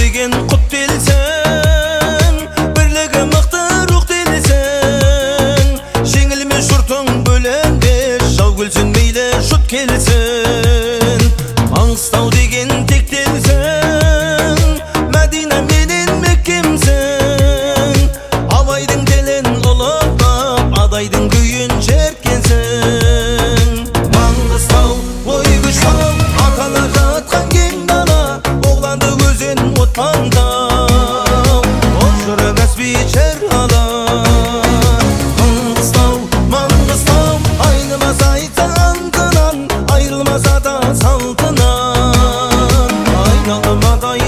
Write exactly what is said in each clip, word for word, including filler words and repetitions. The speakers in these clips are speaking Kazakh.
деген құт делсең, бірлігі мықты рух делсең, жеңілмес жұртың бөлінбес, жау күлсін мейлі жұт келсін. Маңғыстау деген тек делсең, Мәдина менен Меккемсің, Абайдың телін ұлықтап, адайдың күйін жерткенсің. Маңғыстау ой күштау, атала жатқан кең дала, оғланды өзен отпаңдау, ол жыры кәсби жер ала. Маңғыстау, Маңғыстау, айнымас айтса антынан, айрылмаса да салтынан, айналмадай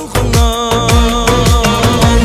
халқынан.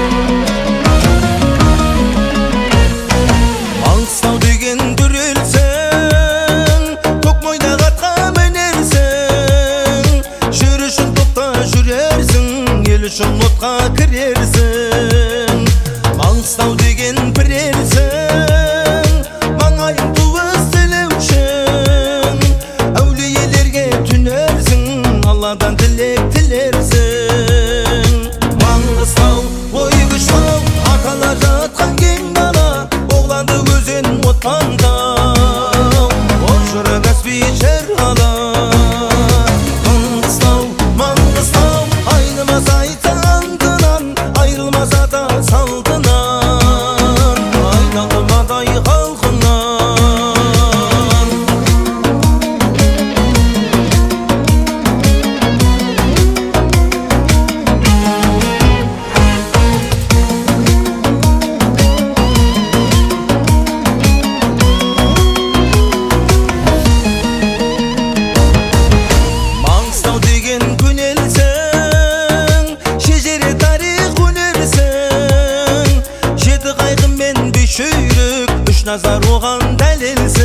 Маңғыстау деген дүрелсің, Көкмойдақ атқа мінерсің, жүрішін топта жүрерсің, ел үшін отқа кірерсің. Маңғыстау деген бірерсің, маңайын туыс тілеушің, әулиелерге түнерсің, Алладан тілек тілерсің. Маңғыстау ой күштау, атала жатқан кең дала, оғланды өзен отпаңдау, ол жыры кәсби жер ала. Маңғыстау, Маңғыстау, айнымас айтса антынан, айрылмаса да салтынан, айналмадай халқынан. Маңғыстау деген көнелсің, шежіре тарих өнерсің, жеті қайғы мен бес жүйрік, үш назар оған дәлелсің.